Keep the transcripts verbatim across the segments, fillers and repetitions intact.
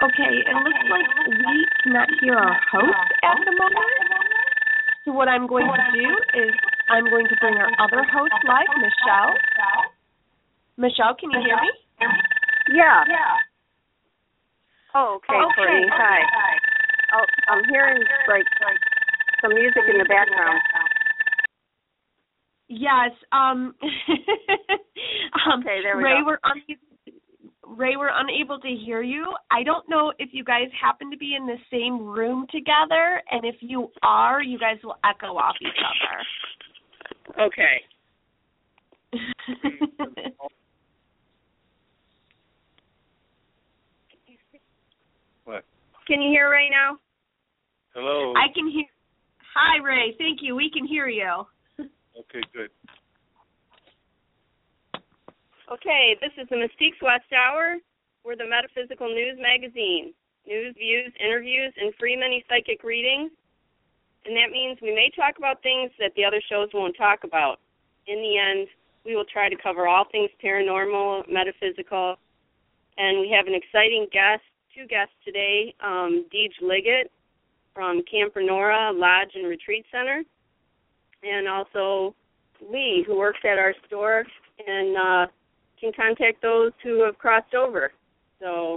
Okay, it looks like we cannot hear our host at the moment. So what I'm going to do is I'm going to bring our other host live, Michelle. Michelle, can you hear me? Yeah. Oh, okay, Okay. Courtney. Hi. Oh, I'm hearing like some music in the background. Yes. Um, um, okay, there we Ray, go. we're un- Ray, we're unable to hear you. I don't know if you guys happen to be in the same room together, and if you are, you guys will echo off each other. Okay. What? Can you hear right now? Hello. I can hear. Hi, Ray. Thank you. We can hear you. Okay, good. Okay, this is the Mystique's West Hour. We're the Metaphysical News Magazine. News, views, interviews, and free mini psychic readings. And that means we may talk about things that the other shows won't talk about. In the end, we will try to cover all things paranormal, metaphysical. And we have an exciting guest, two guests today, um, Deej Liggett from Camp Renora Lodge and Retreat Center, and also Lee, who works at our store and uh, can contact those who have crossed over. So,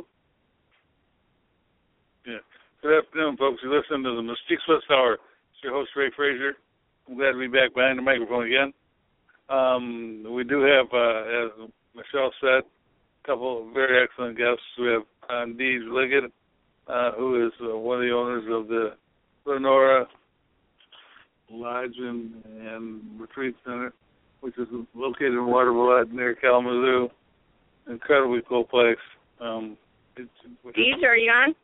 yeah. Good afternoon, folks. You listen to the Mystique's West Hour. It's your host, Ray Frazier. I'm glad to be back behind the microphone again. Um, we do have, uh, as Michelle said, a couple of very excellent guests. We have uh, Deej Liggett, uh, who is uh, one of the owners of the Renora Lodge and, and Retreat Center, which is located in Waterville near Kalamazoo. Incredibly cool place. Um, it's, it's, Deej, are you on?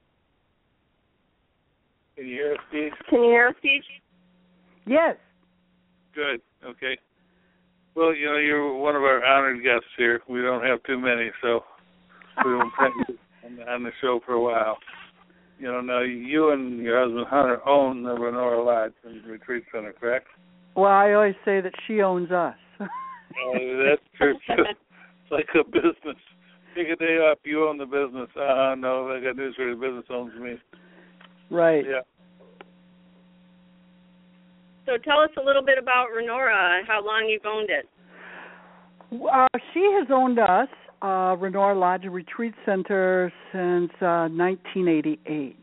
Can you hear us, Deej? Can you hear us, Deej? Yes. Good. Okay. Well, you know, you're one of our honored guests here. We don't have too many, so we won't thank you on the, on the show for a while. You know, now you and your husband Hunter own the Renora Lodge and Retreat Center, correct? Well, I always say that she owns us. uh, that's true. It's like a business. Take a day off, you own the business. Uh, no, I got news for you. The business owns me. Right. Yeah. So tell us a little bit about Renora, how long you've owned it. Uh, she has owned us, uh, Renora Lodge and Retreat Center, since uh, nineteen eighty-eight.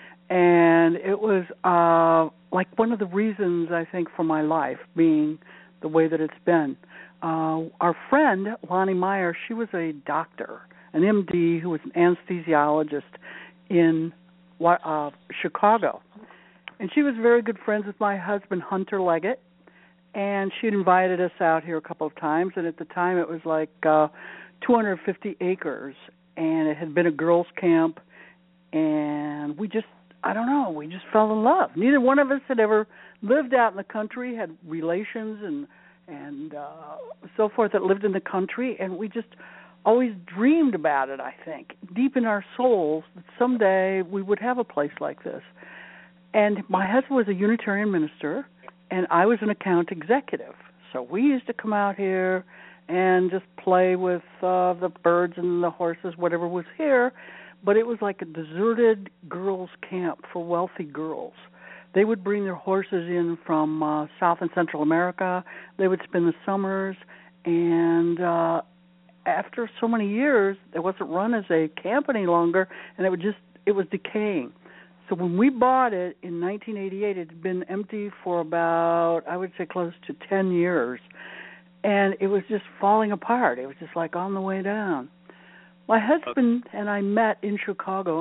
And it was uh, like one of the reasons, I think, for my life being the way that it's been. Uh, our friend, Lonnie Meyer, she was a doctor, an M D who was an anesthesiologist in uh, Chicago. And she was very good friends with my husband, Hunter Liggett, and she'd invited us out here a couple of times, and at the time it was like uh, two hundred fifty acres, and it had been a girls' camp, and we just, I don't know, we just fell in love. Neither one of us had ever lived out in the country, had relations and and uh, so forth that lived in the country, and we just always dreamed about it, I think, deep in our souls, that someday we would have a place like this. And my husband was a Unitarian minister, and I was an account executive. So we used to come out here and just play with uh, the birds and the horses, whatever was here. But it was like a deserted girls' camp for wealthy girls. They would bring their horses in from uh, South and Central America. They would spend the summers, and uh, after so many years, it wasn't run as a camp any longer, and it would just it was decaying. So when we bought it in nineteen eighty-eight, it had been empty for about, I would say, close to ten years. And it was just falling apart. It was just like on the way down. My husband and I met in Chicago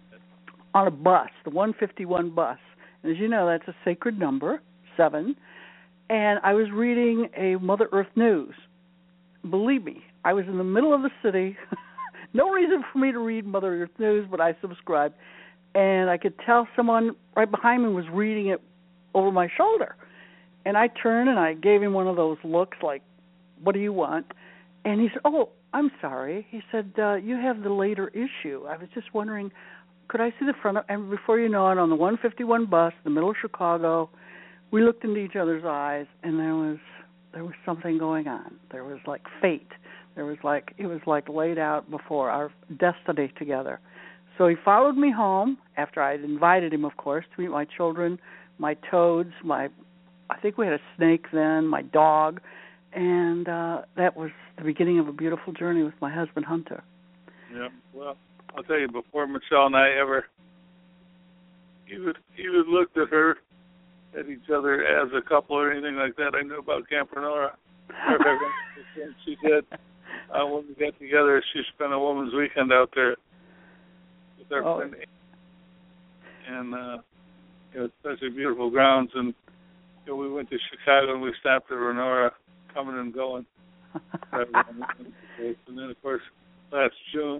on a bus, the one fifty-one bus. And as you know, that's a sacred number, seven. And I was reading a Mother Earth News. Believe me, I was in the middle of the city. No reason for me to read Mother Earth News, but I subscribed. And I could tell someone right behind me was reading it over my shoulder. And I turned and I gave him one of those looks like, what do you want? And he said, oh, I'm sorry. He said, uh, you have the later issue. I was just wondering, could I see the front of, and before you know it, on the one fifty-one bus, the middle of Chicago, we looked into each other's eyes, and there was there was something going on. There was like fate. There was like, it was like laid out before, our destiny together. So he followed me home after I had invited him, of course, to meet my children, my toads, my, I think we had a snake then, my dog, and uh, that was the beginning of a beautiful journey with my husband, Hunter. Yeah, well, I'll tell you, before Michelle and I ever even, even looked at her, at each other as a couple or anything like that, I knew about Camp Renora. She did. Uh, when we got together, she spent a woman's weekend out there with our oh. friend. And uh, it was such a beautiful grounds. And you know, we went to Chicago and we stopped at Renora, coming and going. And then, of course, last June.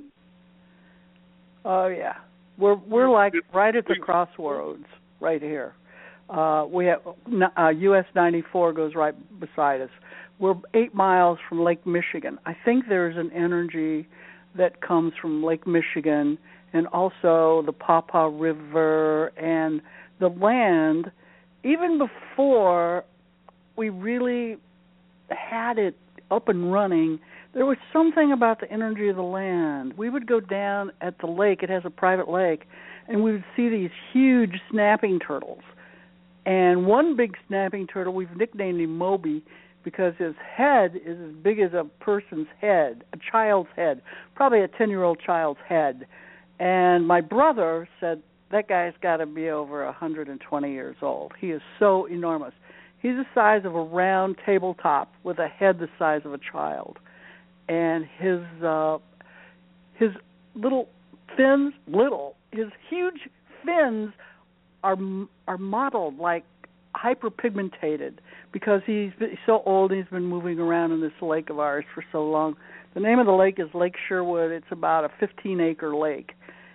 Oh yeah, we're we're like right at the crossroads, right here. Uh, we have uh, U S ninety-four goes right beside us. We're eight miles from Lake Michigan. I think there's an energy that comes from Lake Michigan and also the Pawpaw River and the land. Even before we really had it up and running, there was something about the energy of the land. We would go down at the lake. It has a private lake, and we would see these huge snapping turtles. And one big snapping turtle, we've nicknamed him Moby because his head is as big as a person's head, a child's head, probably a ten-year-old child's head. And my brother said, that guy's got to be over one hundred twenty years old. He is so enormous. He's the size of a round tabletop with a head the size of a child. And his uh, his little fins, little, his huge fins are are modeled like hyperpigmentated because he's, been, he's so old and he's been moving around in this lake of ours for so long. The name of the lake is Lake Sherwood. It's about a fifteen-acre lake,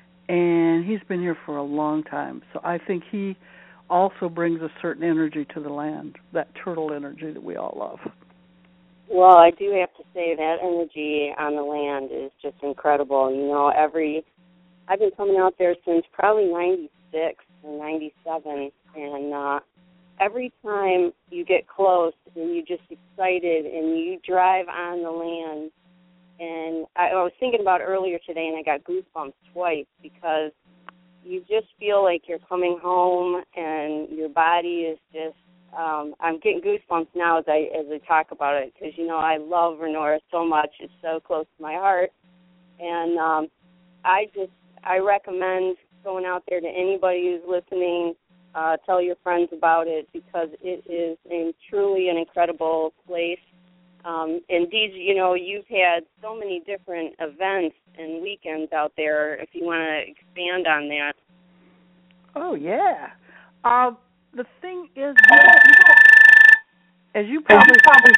and he's been here for a long time. So I think he also brings a certain energy to the land, that turtle energy that we all love. Well, I do have to say that energy on the land is just incredible. You know, every I've been coming out there since probably ninety-six or ninety-seven, and uh, every time you get close and you're just excited and you drive on the land, and I, I was thinking about it earlier today, and I got goosebumps twice because you just feel like you're coming home and your body is just, um, I'm getting goosebumps now as I as I talk about it because, you know, I love Renora so much. It's so close to my heart. And um, I just, I recommend going out there to anybody who's listening. Uh, tell your friends about it because it is a, truly an incredible place. Um, and these, you know, you've had so many different events and weekends out there. If you want to expand on that. Oh yeah. Uh, the thing is, as you probably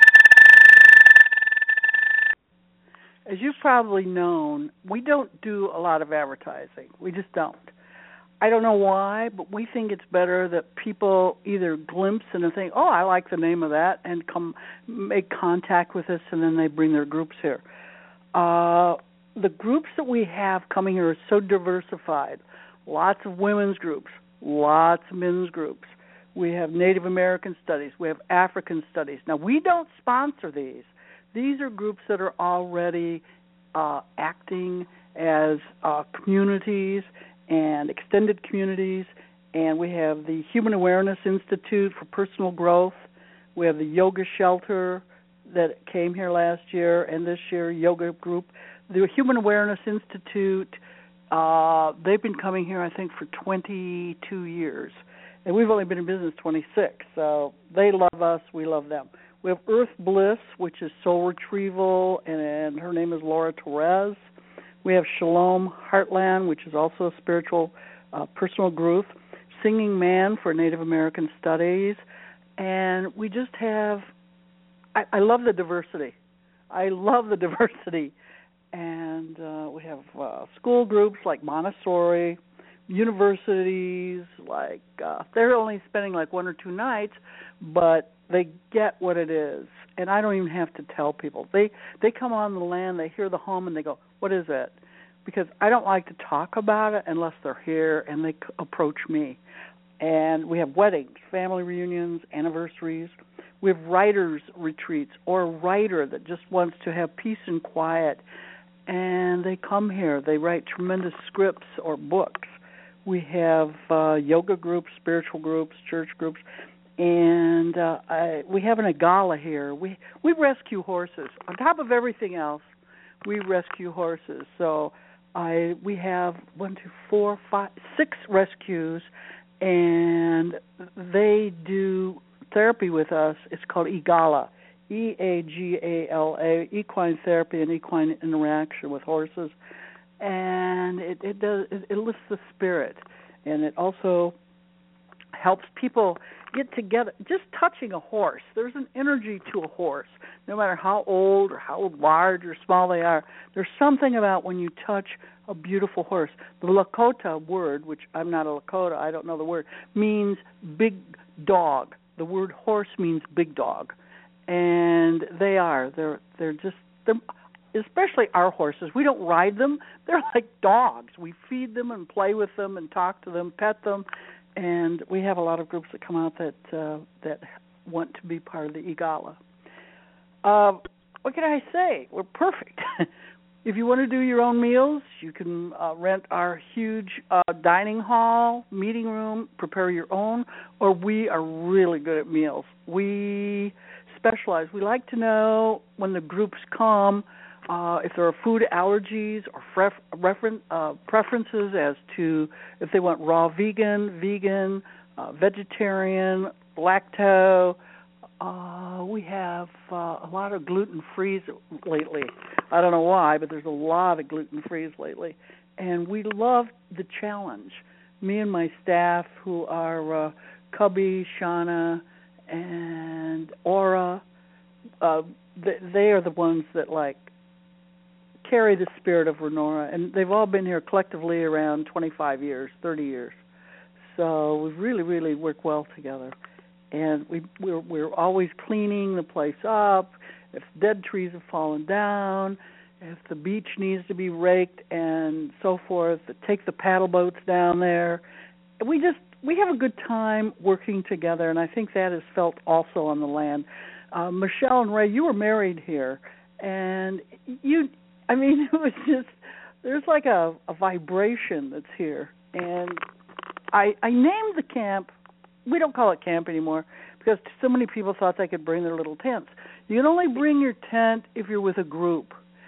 as you've probably known, we don't do a lot of advertising. We just don't. I don't know why, but we think it's better that people either glimpse and think, oh, I like the name of that, and come make contact with us, and then they bring their groups here. Uh, the groups that we have coming here are so diversified. Lots of women's groups, lots of men's groups. We have Native American studies. We have African studies. Now, we don't sponsor these. These are groups that are already uh, acting as uh, communities and extended communities, and we have the Human Awareness Institute for Personal Growth. We have the Yoga Shelter that came here last year, and this year, Yoga Group. The Human Awareness Institute, uh, they've been coming here, I think, for twenty-two years, and we've only been in business twenty-six, so they love us, we love them. We have Earth Bliss, which is soul retrieval, and, and her name is Laura Torres. We have Shalom Heartland, which is also a spiritual uh, personal growth. Singing Man for Native American Studies. And we just have, I, I love the diversity. I love the diversity. And uh, we have uh, school groups like Montessori, universities, like, uh, they're only spending like one or two nights, but they get what it is. And I don't even have to tell people. They they come on the land, they hear the home, and they go, what is it? Because I don't like to talk about it unless they're here and they c- approach me. And we have weddings, family reunions, anniversaries. We have writers' retreats or a writer that just wants to have peace and quiet and they come here. They write tremendous scripts or books. We have uh, yoga groups, spiritual groups, church groups, and uh, I, we have an Igala here. We we rescue horses. On top of everything else, we rescue horses. So I we have one, two, four, five, six rescues, and they do therapy with us. It's called Igala, E A G A L A, equine therapy and equine interaction with horses. And it, it does it, it lifts the spirit, and it also helps people get together. Just touching a horse, there's an energy to a horse, no matter how old or how large or small they are. There's something about when you touch a beautiful horse. The Lakota word, which I'm not a Lakota, I don't know the word, means big dog. The word horse means big dog, and they are. They're they're just they're. Especially our horses. We don't ride them. They're like dogs. We feed them and play with them and talk to them, pet them, and we have a lot of groups that come out that uh, that want to be part of the Igala. Uh, what can I say? We're perfect. If you want to do your own meals, you can uh, rent our huge uh, dining hall, meeting room, prepare your own, or we are really good at meals. We specialize. We like to know when the groups come Uh, if there are food allergies or fref- referen- uh, preferences as to if they want raw vegan, vegan, uh, vegetarian, lacto. Uh, we have uh, a lot of gluten-free lately. I don't know why, but there's a lot of gluten-free lately. And we love the challenge. Me and my staff, who are uh, Cubby, Shauna, and Aura, uh, they, they are the ones that, like, carry the spirit of Renora, and they've all been here collectively around twenty-five years, thirty years. So we really, really work well together, and we we're, we're always cleaning the place up. If dead trees have fallen down, if the beach needs to be raked, and so forth, take the paddle boats down there. We just we have a good time working together, and I think that is felt also on the land. Uh, Michelle and Ray, you were married here, and you. I mean, it was just, there's like a, a vibration that's here. And I I named the camp, we don't call it camp anymore, because so many people thought they could bring their little tents. You can only bring your tent if you're with a group.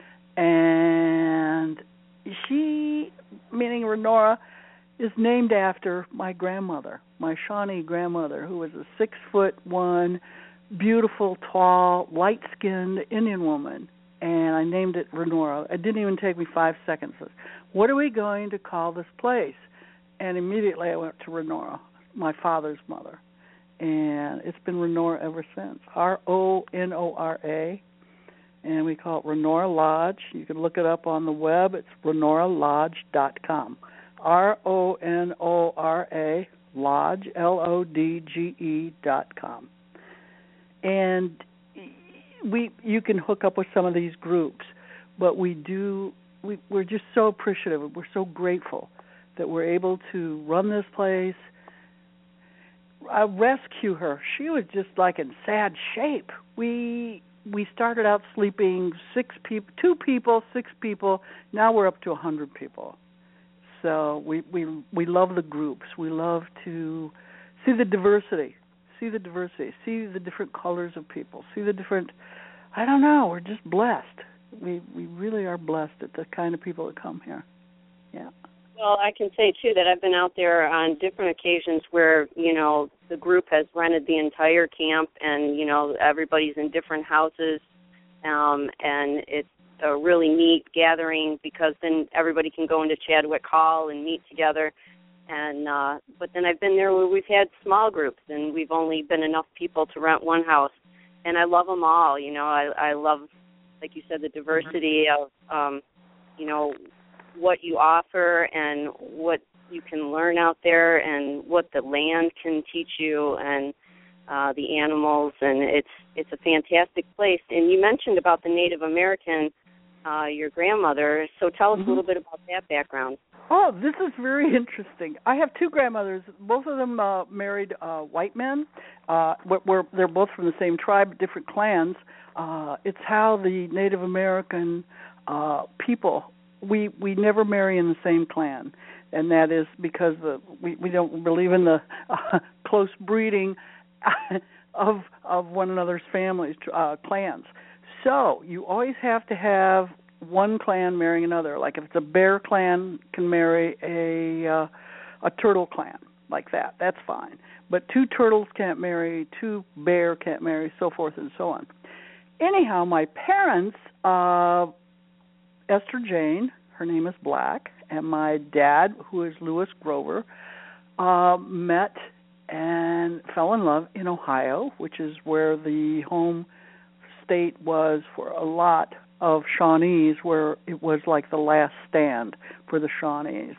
And she, meaning Renora, is named after my grandmother, my Shawnee grandmother, who was a six foot one, beautiful, tall, light-skinned Indian woman. And I named it Renora. It didn't even take me five seconds. What are we going to call this place? And immediately I went to Renora, my father's mother. And it's been Renora ever since, R O N O R A. And we call it Renora Lodge. You can look it up on the web. It's renora lodge dot com. R O N O R A, Lodge, L O D G E dot com. And we you can hook up with some of these groups, but we do we, we're just so appreciative. We're so grateful that we're able to run this place. I rescue her. She was just like in sad shape. We we started out sleeping six people, two people, six people. Now we're up to a hundred people. So we we we love the groups. We love to see the diversity. See the diversity, see the different colors of people, see the different, I don't know, we're just blessed. We we really are blessed at the kind of people that come here. Yeah. Well, I can say, too, that I've been out there on different occasions where, you know, the group has rented the entire camp and, you know, everybody's in different houses, um, and it's a really neat gathering because then everybody can go into Chadwick Hall and meet together. And uh, but then I've been there where we've had small groups, and we've only been enough people to rent one house. And I love them all. You know, I, I love, like you said, the diversity of, um, you know, what you offer and what you can learn out there and what the land can teach you and uh, the animals. And it's it's a fantastic place. And you mentioned about the Native American, uh, your grandmother. So tell us mm-hmm. a little bit about that background. Oh, this is very interesting. I have two grandmothers. Both of them uh, married uh, white men. Uh, we're, they're both from the same tribe, different clans. Uh, it's how the Native American uh, people, we we never marry in the same clan, and that is because the, we we don't believe in the uh, close breeding of of one another's families, uh, clans. So you always have to have one clan marrying another. Like if it's a bear clan can marry a uh, a turtle clan, like that. That's fine. But two turtles can't marry, two bear can't marry, so forth and so on. Anyhow, my parents, uh, Esther Jane, her name is Black, and my dad, who is Lewis Grover, uh, met and fell in love in Ohio, which is where the home state was for a lot of Shawnees, where it was like the last stand for the Shawnees.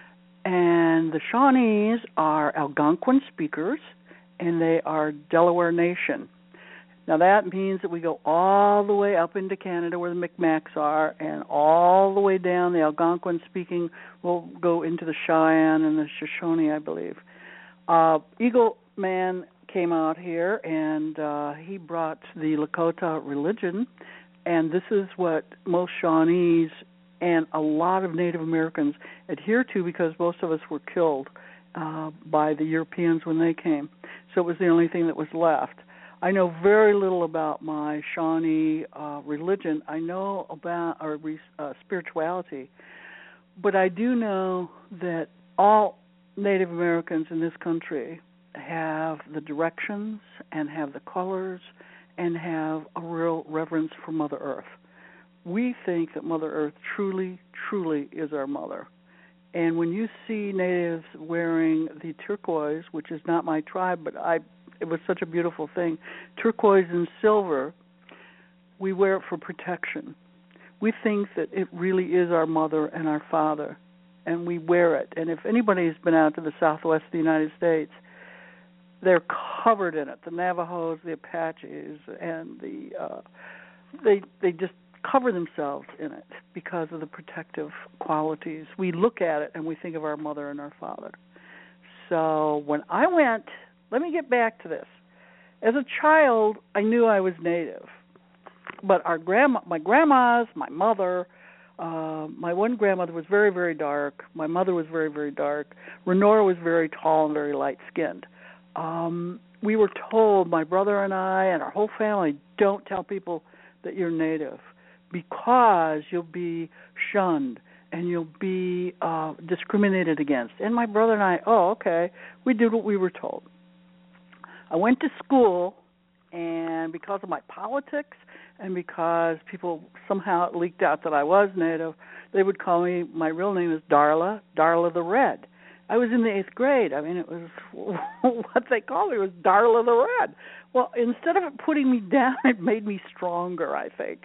And the Shawnees are Algonquin speakers, and they are Delaware Nation. Now that means that we go all the way up into Canada where the Micmacs are, and all the way down the Algonquin speaking will go into the Cheyenne and the Shoshone, I believe. Uh, Eagle Man came out here, and uh, he brought the Lakota religion, and this is what most Shawnees and a lot of Native Americans adhere to, because most of us were killed uh, by the Europeans when they came. So it was the only thing that was left. I know very little about my Shawnee uh, religion. I know about our uh, spirituality, but I do know that all Native Americans in this country have the directions and have the colors and have a real reverence for Mother Earth. We think that Mother Earth truly, truly is our mother. And when you see natives wearing the turquoise, which is not my tribe, but I, it was such a beautiful thing, turquoise and silver, we wear it for protection. We think that it really is our mother and our father, and we wear it. And if anybody's been out to the southwest of the United States, they're covered in it. The Navajos, the Apaches, and the uh, they they just cover themselves in it because of the protective qualities. We look at it and we think of our mother and our father. So when I went, let me get back to this. As a child, I knew I was Native, but our grandma, my grandmas, my mother, uh, my one grandmother was very, very dark. My mother was very, very dark. Renora was very tall and very light-skinned. Um, we were told, my brother and I and our whole family, don't tell people that you're Native, because you'll be shunned and you'll be uh, discriminated against. And my brother and I, oh, okay, we did what we were told. I went to school, and because of my politics and because people somehow it leaked out that I was Native, they would call me, my real name is Darla, Darla the Red. I was in the eighth grade. I mean, it was what they called me was Darla the Red. Well, instead of it putting me down, it made me stronger, I think.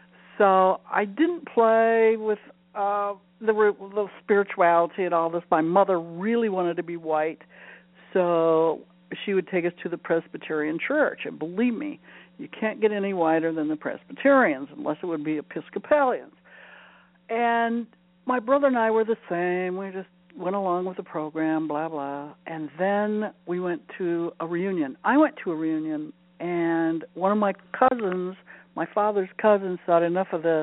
So I didn't play with uh, the, the spirituality and all this. My mother really wanted to be white, so she would take us to the Presbyterian church. And believe me, you can't get any whiter than the Presbyterians unless it would be Episcopalians. And my brother and I were the same. We just went along with the program, blah, blah. And then we went to a reunion. I went to a reunion, and one of my cousins, my father's cousin, thought enough of this,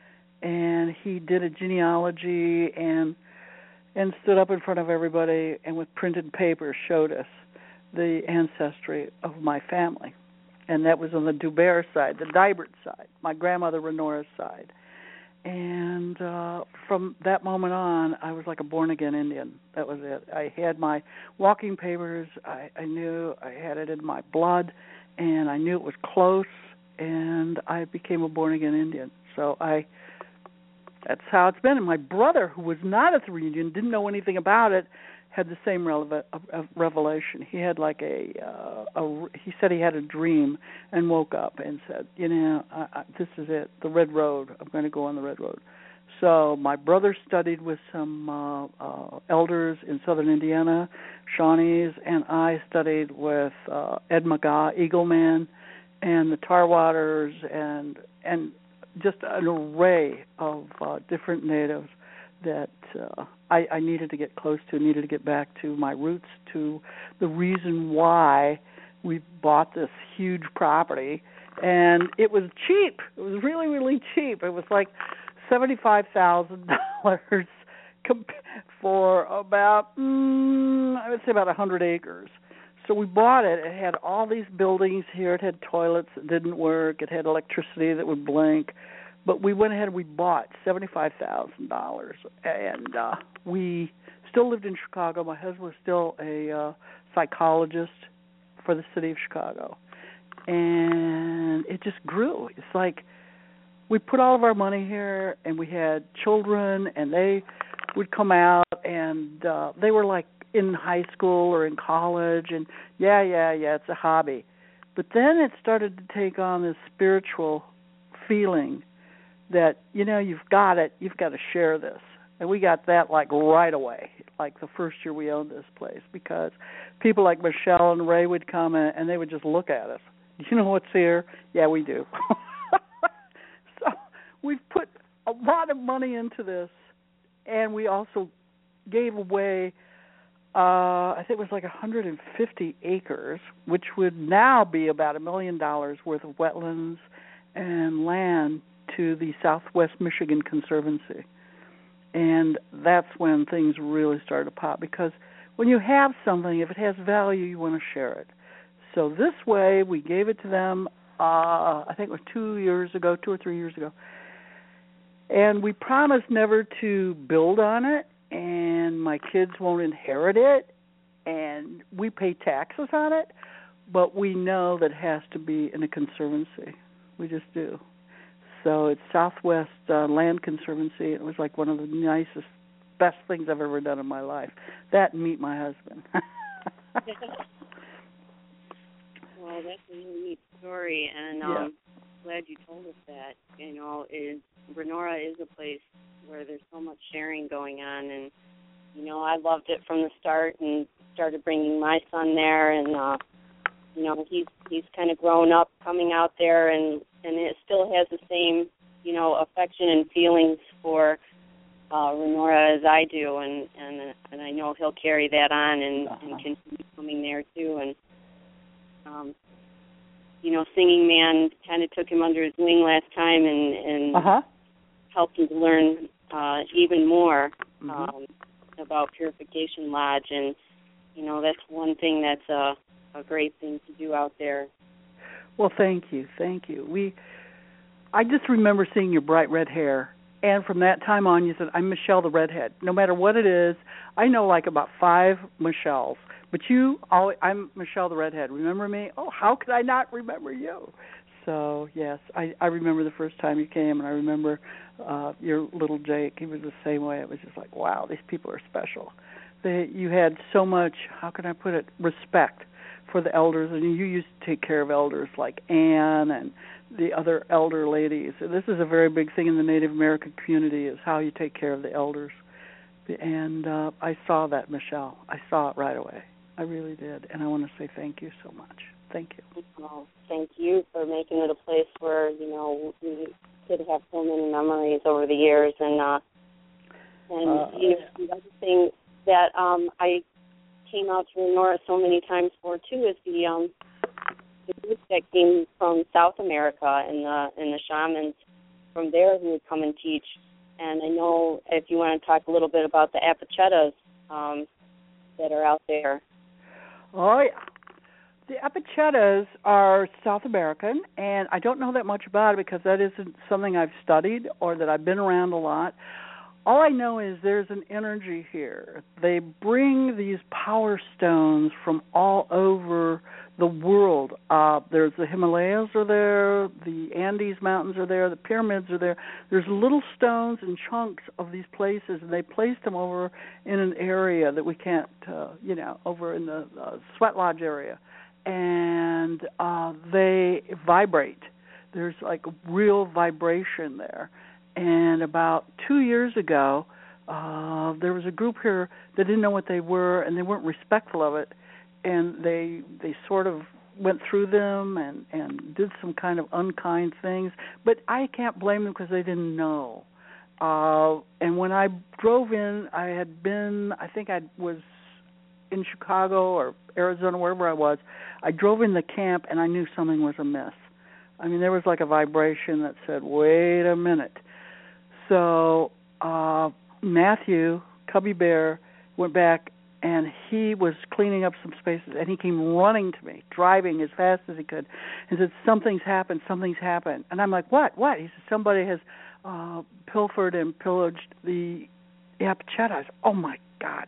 and he did a genealogy and and stood up in front of everybody and with printed paper showed us the ancestry of my family. And that was on the Dubert side, the Dibert side, my grandmother Renora's side. And uh, from that moment on, I was like a born-again Indian. That was it. I had my walking papers. I, I knew I had it in my blood, and I knew it was close, and I became a born-again Indian. So I, that's how it's been. And my brother, who was not at the reunion, didn't know anything about it, had the same releva- uh, revelation. He had like a, uh, a, he said he had a dream and woke up and said, you know, I, I, this is it, the Red Road. I'm going to go on the Red Road. So my brother studied with some uh, uh, elders in southern Indiana, Shawnees, and I studied with uh, Ed McGaw, Eagle Man, and the Tarwaters, and and just an array of uh, different natives that uh, I, I needed to get close to, needed to get back to my roots, to the reason why we bought this huge property. And it was cheap. It was really, really cheap. It was like seventy-five thousand dollars for about, mm, I would say about one hundred acres. So we bought it. It had all these buildings here. It had toilets that didn't work. It had electricity that would blink. But we went ahead and we bought seventy-five thousand dollars. And uh, we still lived in Chicago. My husband was still a uh, psychologist for the city of Chicago. And it just grew. It's like we put all of our money here, and we had children, and they would come out, and uh, they were like in high school or in college, and yeah, yeah, yeah, it's a hobby. But then it started to take on this spiritual feeling that, you know, you've got it, you've got to share this. And we got that like right away, like the first year we owned this place, because people like Michelle and Ray would come in, and they would just look at us. Do you know what's here? Yeah, we do. So we've put a lot of money into this, and we also gave away, uh, I think it was like one hundred fifty acres, which would now be about a million dollars worth of wetlands and land to the Southwest Michigan Conservancy. And that's when things really started to pop, because when you have something, if it has value, you want to share it. So this way, we gave it to them, uh, I think it was two years ago, two or three years ago. And we promised never to build on it, and my kids won't inherit it, and we pay taxes on it, but we know that it has to be in a conservancy. We just do. So it's Southwest uh, Land Conservancy. It was like one of the nicest, best things I've ever done in my life. That and meet my husband. Well, that's a really neat story, and um, yeah. glad you told us that. You know, is Renora is a place where there's so much sharing going on, and you know, I loved it from the start, and started bringing my son there, and uh, you know, he's he's kind of grown up coming out there, and and it still has the same, you know, affection and feelings for uh, Renora as I do, and and and I know he'll carry that on and, uh-huh. and continue coming there too, and. Um, you know, Singing Man kind of took him under his wing last time and, and uh-huh. helped him to learn uh, even more mm-hmm. um, about Purification Lodge. And, you know, that's one thing that's a, a great thing to do out there. Well, thank you. Thank you. We, I just remember seeing your bright red hair. And from that time on, you said, I'm Michelle the Redhead. No matter what it is, I know like about five Michelles. But you, always, I'm Michelle the Redhead. Remember me? Oh, how could I not remember you? So, yes, I, I remember the first time you came, and I remember uh, your little Jake. He was the same way. It was just like, wow, these people are special. They, you had so much, how can I put it, respect for the elders, and you used to take care of elders like Anne and the other elder ladies. So this is a very big thing in the Native American community, is how you take care of the elders. And uh, I saw that, Michelle. I saw it right away. I really did, and I want to say thank you so much. Thank you. Well, thank you for making it a place where, you know, we could have so many memories over the years. And, uh, and uh, you know, the other thing that um, I came out to Renora so many times for, too, is the um, the group that came from South America and the, and the shamans from there who would come and teach. And I know if you want to talk a little bit about the Apachetas um, that are out there. Oh, yeah. The Apachetas are South American, and I don't know that much about it because that isn't something I've studied or that I've been around a lot. All I know is there's an energy here. They bring these power stones from all over the world. Uh, there's the Himalayas are there, the Andes Mountains are there, the pyramids are there. There's little stones and chunks of these places, and they placed them over in an area that we can't, uh, you know, over in the uh, Sweat Lodge area. And uh, they vibrate. There's like real vibration there. And about two years ago, uh, there was a group here that didn't know what they were, and they weren't respectful of it. And they they sort of went through them and, and did some kind of unkind things. But I can't blame them because they didn't know. Uh, and when I drove in, I had been, I think I was in Chicago or Arizona, wherever I was. I drove in the camp, and I knew something was amiss. I mean, there was like a vibration that said, wait a minute. so uh, Matthew, Cubby Bear, went back, and he was cleaning up some spaces, and he came running to me, driving as fast as he could, and said, something's happened, something's happened. And I'm like, what, what? He said, somebody has uh, pilfered and pillaged the Yapachetta. I said, oh, my God.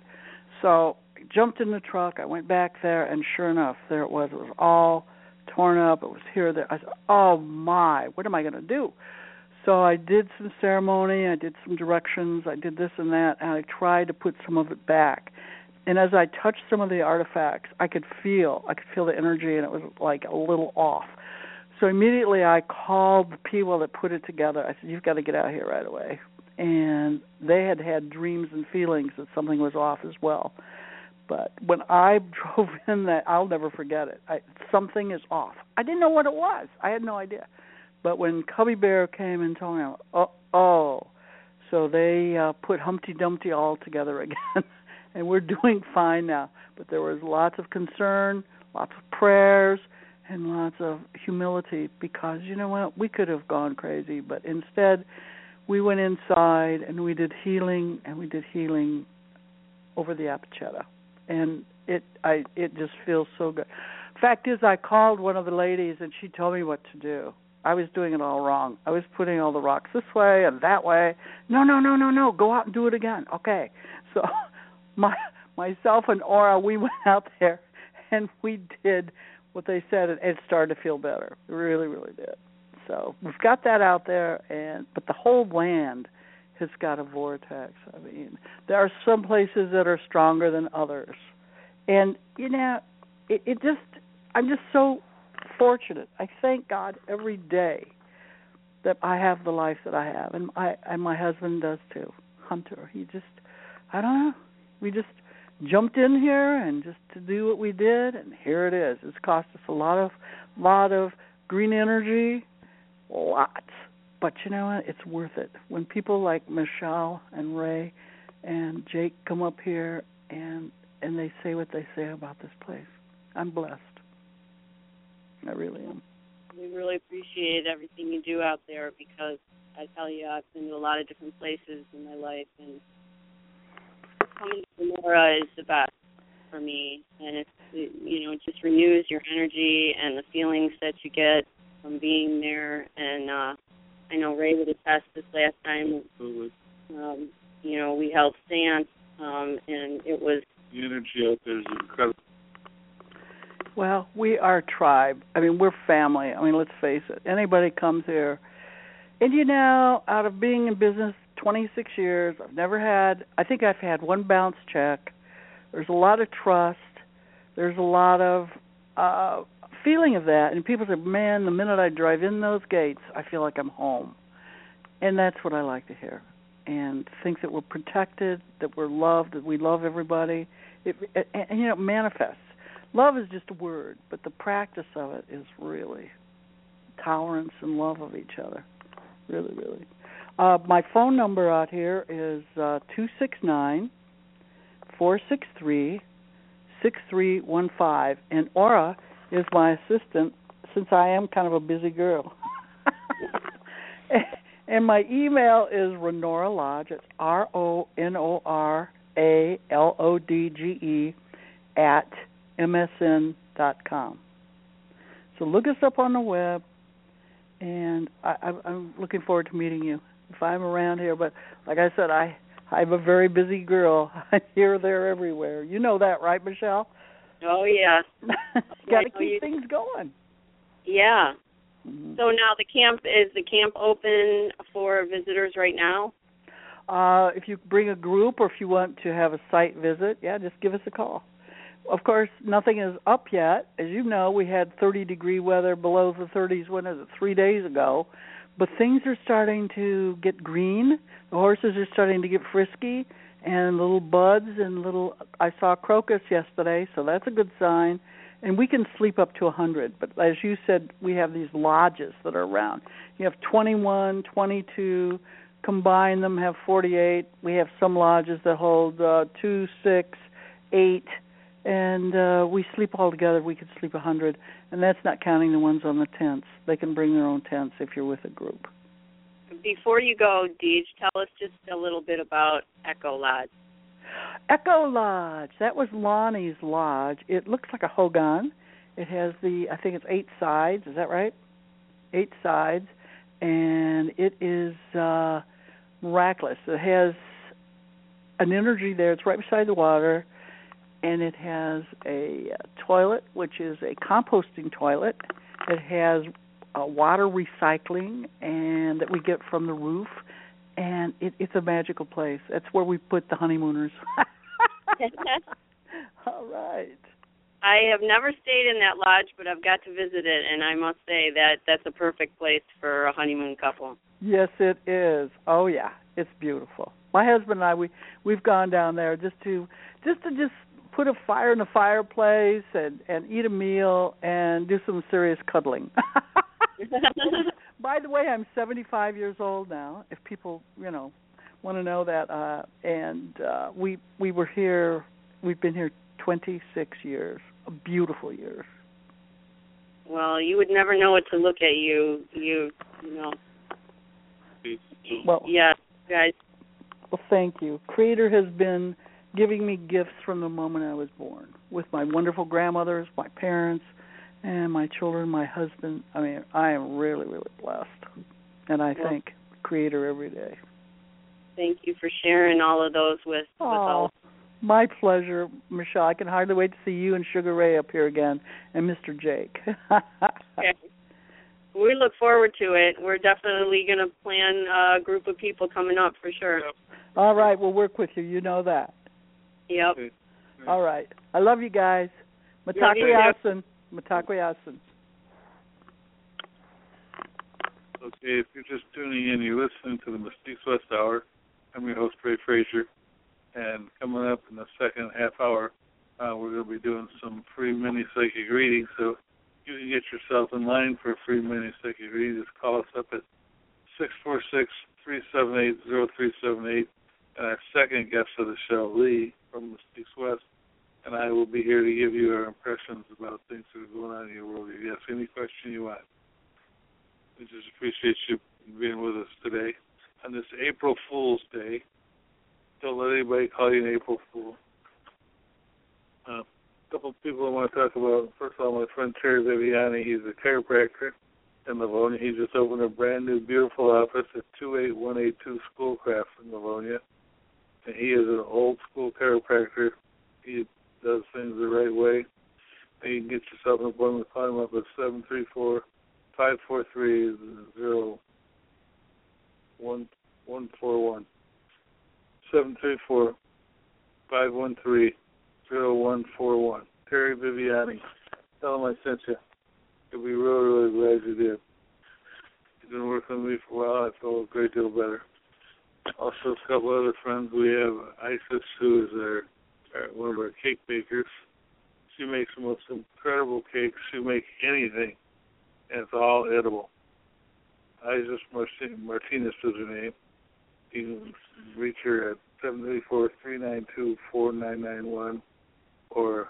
So I jumped in the truck, I went back there, and sure enough, there it was. It was all torn up. It was here, there. I said, oh, my, what am I going to do? So I did some ceremony, I did some directions, I did this and that, and I tried to put some of it back. And as I touched some of the artifacts, I could feel, I could feel the energy, and it was like a little off. So immediately I called the people that put it together. I said, you've got to get out here right away. And they had had dreams and feelings that something was off as well. But when I drove in, that I'll never forget it. I, something is off. I didn't know what it was. I had no idea. But when Cubby Bear came and told me, oh, oh. So they uh, put Humpty Dumpty all together again. And we're doing fine now. But there was lots of concern, lots of prayers, and lots of humility because, you know what, we could have gone crazy. But instead, we went inside and we did healing, and we did healing over the Yapachetta. And it I it just feels so good. Fact is, I called one of the ladies, and she told me what to do. I was doing it all wrong. I was putting all the rocks this way and that way. No, no, no, no, no. Go out and do it again. Okay. So my myself and Aura, we went out there and we did what they said, and it started to feel better. It really, really did. So we've got that out there, and but the whole land has got a vortex. I mean, there are some places that are stronger than others. And, you know, it, it just, I'm just so fortunate. I thank God every day that I have the life that I have, and I and my husband does too, Hunter. He just, I don't know, we just jumped in here and just to do what we did, and here it is. It's cost us a lot of, lot of green energy, lots, but you know what? It's worth it. When people like Michelle and Ray and Jake come up here and and they say what they say about this place, I'm blessed. I really am. We really appreciate everything you do out there because I tell you, I've been to a lot of different places in my life, and coming to Sonora is the best for me. And it's, it, you know, it just renews your energy and the feelings that you get from being there. And uh, I know Ray would attest this last time. Um, you know, we held stands, um, and it was the energy out there is incredible. Well, we are a tribe. I mean, we're family. I mean, let's face it. Anybody comes here. And, you know, out of being in business twenty-six years, I've never had, I think I've had one bounce check. There's a lot of trust. There's a lot of uh, feeling of that. And people say, man, the minute I drive in those gates, I feel like I'm home. And that's what I like to hear. And think that we're protected, that we're loved, that we love everybody. It, and, and, you know, it manifests. Love is just a word, but the practice of it is really tolerance and love of each other. Really, really. Uh, my phone number out here is uh, two six nine, four six three, six three one five. And Aura is my assistant since I am kind of a busy girl. And my email is Ronora Lodge. It's R O N O R A L O D G E at M S N dot com. So look us up on the web, and I, I'm looking forward to meeting you if I'm around here. But like I said, I, I'm a very busy girl. I'm here, there, everywhere. You know that, right, Michelle? Oh, yeah. Got to keep you... things going. Yeah. Mm-hmm. So now the camp, is the camp open for visitors right now? Uh, if you bring a group or if you want to have a site visit, yeah, just give us a call. Of course, nothing is up yet. As you know, we had thirty-degree weather below the thirties, when is it, three days ago. But things are starting to get green. The horses are starting to get frisky, and little buds and little, I saw crocus yesterday, so that's a good sign. And we can sleep up to one hundred. But as you said, we have these lodges that are around. You have twenty-one, twenty-two, combine them, have forty-eight. We have some lodges that hold uh, two, six, eight. And uh, we sleep all together. We could sleep one hundred, and that's not counting the ones on the tents. They can bring their own tents if you're with a group. before you go, Deej, tell us just a little bit about Echo Lodge. Echo Lodge. That was Lonnie's lodge. It looks like a hogan. It has the, I think it's eight sides. Is that right? Eight sides. And it is uh, miraculous. It has an energy there. It's right beside the water. And it has a toilet, which is a composting toilet. It has uh, water recycling and that we get from the roof. And it, it's a magical place. That's where we put the honeymooners. All right. I have never stayed in that lodge, but I've got to visit it, and I must say that that's a perfect place for a honeymoon couple. Yes, it is. Oh yeah, it's beautiful. My husband and I, we we've gone down there just to just to just put a fire in the fireplace and and eat a meal and do some serious cuddling. By the way, I'm seventy-five years old now. If people, you know, want to know that, uh, and uh, we we were here. We've been here twenty-six years, beautiful years. Well, you would never know it to look at you. You, you know. Well, yeah, guys. Well, thank you. Creator has been giving me gifts from the moment I was born, with my wonderful grandmothers, my parents, and my children, my husband. I mean, I am really, really blessed, and I well, thank Creator every day. Thank you for sharing all of those with, with all. My pleasure, Michelle. I can hardly wait to see you and Sugar Ray up here again, and Mister Jake. Okay. We look forward to it. We're definitely going to plan a group of people coming up for sure. Yep. All right, we'll work with you. You know that. Yep. Okay. All right. I love you guys. Matakuyasin. Matakuyasin. Okay, if you're just tuning in, you're listening to the Mystiques West Hour. I'm your host, Ray Frazier. And coming up in the second half hour, uh, we're going to be doing some free mini psychic readings. So you can get yourself in line for a free mini psychic reading. Just call us up at six four six, three seven eight, zero three seven eight. And our second guest of the show, Lee from Mystiques West, and I will be here to give you our impressions about things that are going on in your world. You ask any question you want. We just appreciate you being with us today on this April Fool's Day. Don't let anybody call you an April Fool. Uh, a couple of people I want to talk about. First of all, my friend Terry Viviani. He's a chiropractor in Livonia. He just opened a brand new, beautiful office at two eight one eight two Schoolcraft in Livonia. And he is an old school chiropractor. He does things the right way. And you can get yourself an appointment. Call him up at seven three four, five four three, zero one one four one. seven three four, five one three, zero one four one. Terry Viviani. Tell him I sent you. You'll be really, really glad you did. You've been working with me for a while. I feel a great deal better. Also, a couple other friends. We have Isis, who is our, our, one of our cake bakers. She makes the most incredible cakes. She makes anything, and it's all edible. Isis Martinez is her name. You can reach her at seven three four, three nine two, four nine nine one, or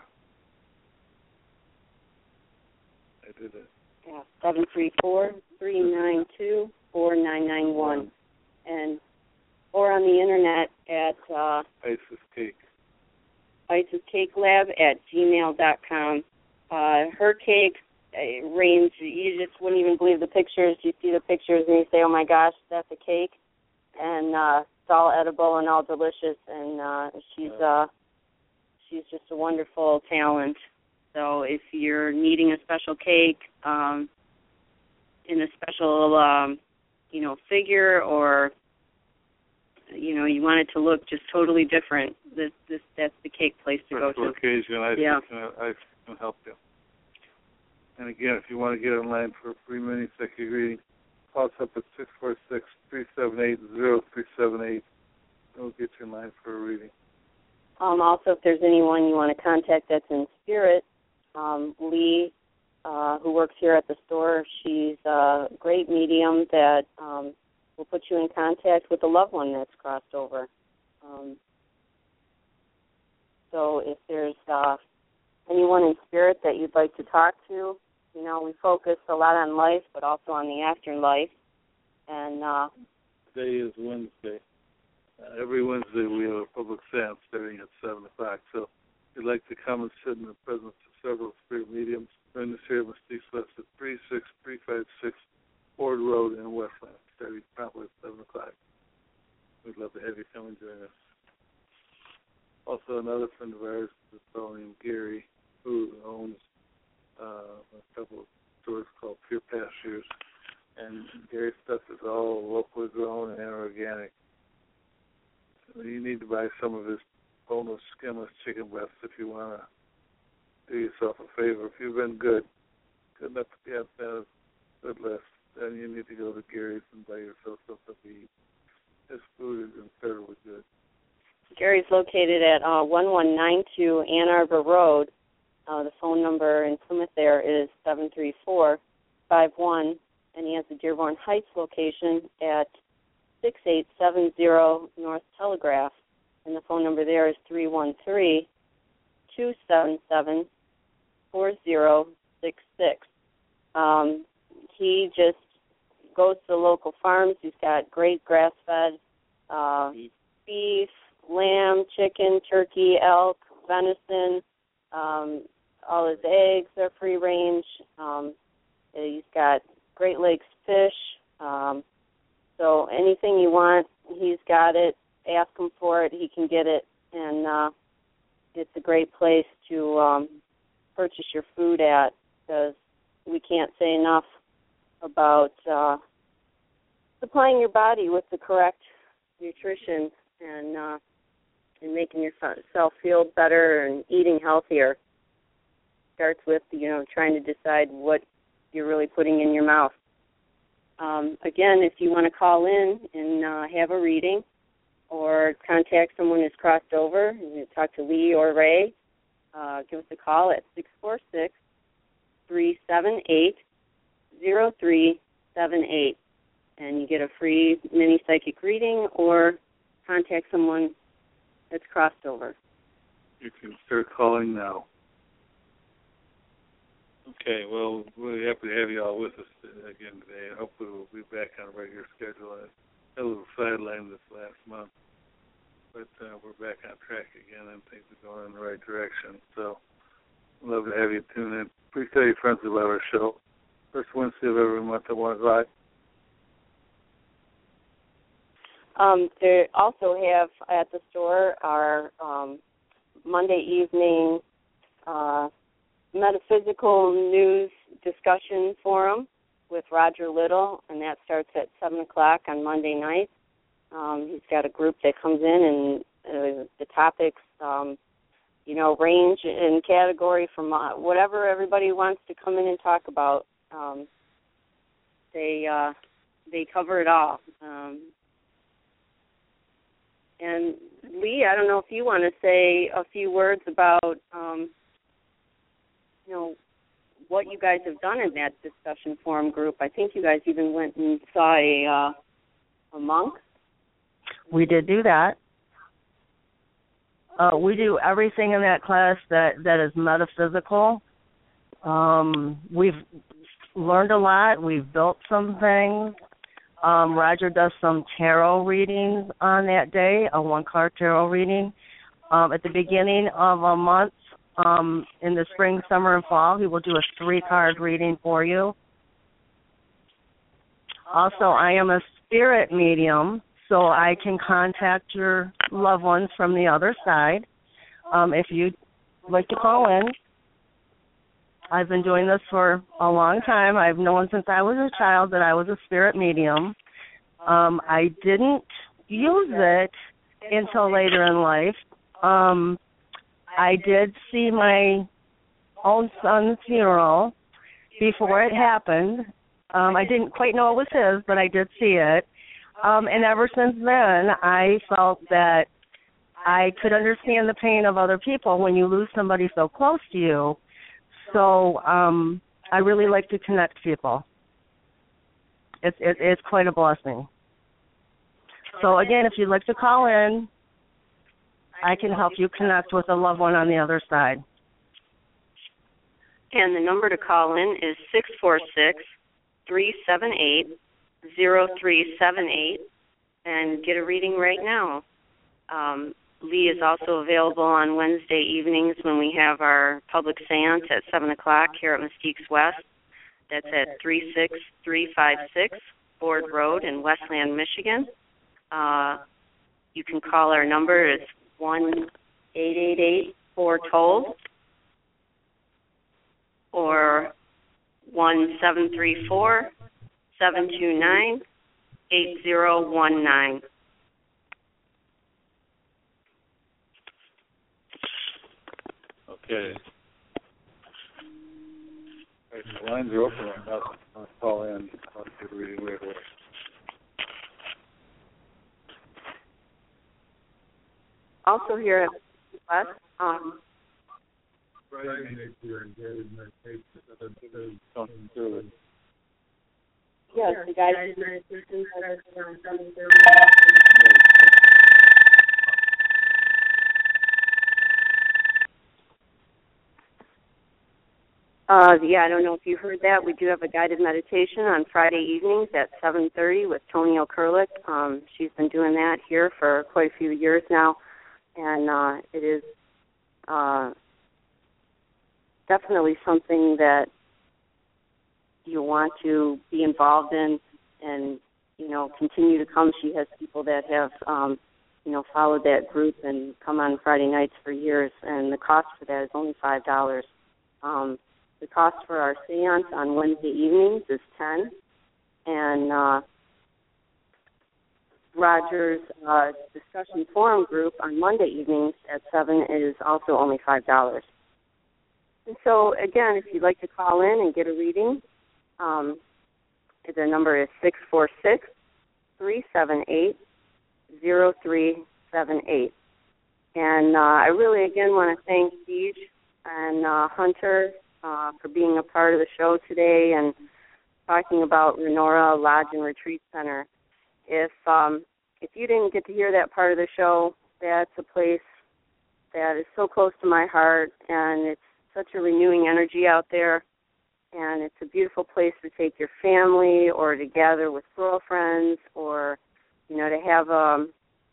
I did it. Yeah, seven three four, three nine two, four nine nine one, and or on the internet at uh, Isis Cake. Isis Cake Lab at gmail dot com. Uh, her cake uh, range. You just wouldn't even believe the pictures. You see the pictures and you say, "Oh my gosh, that's a cake." And uh, it's all edible and all delicious, and uh, she's uh, she's just a wonderful talent. So if you're needing a special cake um, in a special, um, you know, figure, or you know, you want it to look just totally different, this this that's the cake place to go to. For occasion, I yeah. can, I can help you. And again, if you want to get online for a free mini psychic reading, call us up at six four six, three seven eight, zero three seven eight. We'll get you in line for a reading. Um, also, if there's anyone you want to contact that's in spirit, um, Lee, uh, who works here at the store, she's a great medium that um, will put you in contact with a loved one that's crossed over. Um, so if there's uh, anyone in spirit that you'd like to talk to, you know, we focus a lot on life, but also on the afterlife. And uh, day is Wednesday. Uh, every Wednesday we have a public seance starting at seven o'clock. So if you'd like to come and sit in the presence of several spirit mediums, join us here at Mystique's West at three six three five six Ford Road in Westland, starting promptly at seven o'clock. We'd love to have you come and join us. Also, another friend of ours is a fellow named Gary, who owns uh, a couple of stores called Pure Pastures. And Gary's stuff is all locally grown and organic. So you need to buy some of his boneless, skinless chicken breasts if you want to do yourself a favor. If you've been good, good enough to be on that good list, then you need to go to Gary's and buy yourself something to eat. His food is incredibly good. Gary's located at uh, one one nine two Ann Arbor Road. Uh, the phone number in Plymouth there is seven three four five one, and he has a Dearborn Heights location at six eight seven zero North Telegraph, and the phone number there is three one three two seven seven four zero six six. Um, he just goes to the local farms. He's got great grass-fed uh, beef, lamb, chicken, turkey, elk, venison. Um, all his eggs are free range. Um, he's got Great Lakes fish. Um, so anything you want, he's got it. Ask him for it. He can get it. And uh, it's a great place to um, purchase your food at, because we can't say enough about uh, supplying your body with the correct nutrition and uh, and making yourself feel better and eating healthier. Starts with, you know, trying to decide what you're really putting in your mouth. Um, again, if you want to call in and uh, have a reading or contact someone who's crossed over, and talk to Lee or Ray, uh, give us a call at six four six, three seven eight, zero three seven eight. And you get a free mini psychic reading, or contact someone that's crossed over. You can start calling now. Okay, well, we're happy to have you all with us again today, and hopefully we'll be back on a regular schedule. I had a little sideline this last month, but uh, we're back on track again, and things are going in the right direction. So I'd love to have you tune in. Please tell your friends about our show. First Wednesday of every month at one o'clock. Um, they also have at the store our um, Monday evening uh, metaphysical news discussion forum with Roger Little, and that starts at seven o'clock on Monday night. Um, he's got a group that comes in, and uh, the topics, um, you know, range in category from uh, whatever everybody wants to come in and talk about. Um, they uh, they cover it all. Um, And, Lee, I don't know if you want to say a few words about, um, you know, what you guys have done in that discussion forum group. I think you guys even went and saw a, uh, a monk. We did do that. Uh, we do everything in that class that, that is metaphysical. Um, we've learned a lot. We've built some things. Um, Roger does some tarot readings on that day, a one-card tarot reading. Um, at the beginning of a month, um, in the spring, summer, and fall, he will do a three-card reading for you. Also, I am a spirit medium, so I can contact your loved ones from the other side. Um, if you'd like to call in, I've been doing this for a long time. I've known since I was a child that I was a spirit medium. Um, I didn't use it until later in life. Um, I did see my own son's funeral before it happened. Um, I didn't quite know it was his, but I did see it. Um, and ever since then, I felt that I could understand the pain of other people when you lose somebody so close to you. So um, I really like to connect people. It's it, it's quite a blessing. So again, if you'd like to call in, I can help you connect with a loved one on the other side. And the number to call in is six four six, three seven eight, zero three seven eight. and get a reading right now. Um, Lee is also available on Wednesday evenings when we have our public seance at seven o'clock here at Mystiques West. That's at three six three five six Ford Road in Westland, Michigan. Uh, you can call our number. It's one eight eight eight four told or one seven three four seven two nine eight zero one nine. Okay. All right, the lines are open right now. I'll call in. I'll get a reading right away. Also here at West, um, yes, the guided meditation starts around seven thirty. Uh, yeah, I don't know if you heard that. We do have a guided meditation on Friday evenings at seven thirty with Toni O'Kurlick. Um, she's been doing that here for quite a few years now, and uh, it is uh, definitely something that you want to be involved in and, you know, continue to come. She has people that have, um, you know, followed that group and come on Friday nights for years, and the cost for that is only five dollars. Um, The cost for our seance on Wednesday evenings is ten dollars, and uh, Roger's uh, discussion forum group on Monday evenings at seven is also only five dollars. And so, again, if you'd like to call in and get a reading, um, the number is six four six, three seven eight, zero three seven eight. And uh, I really, again, want to thank Deej and uh, Hunter Uh, for being a part of the show today and talking about Renora Lodge and Retreat Center. If um, if you didn't get to hear that part of the show, that's a place that is so close to my heart, and it's such a renewing energy out there, and it's a beautiful place to take your family or to gather with girlfriends or, you know, to have um,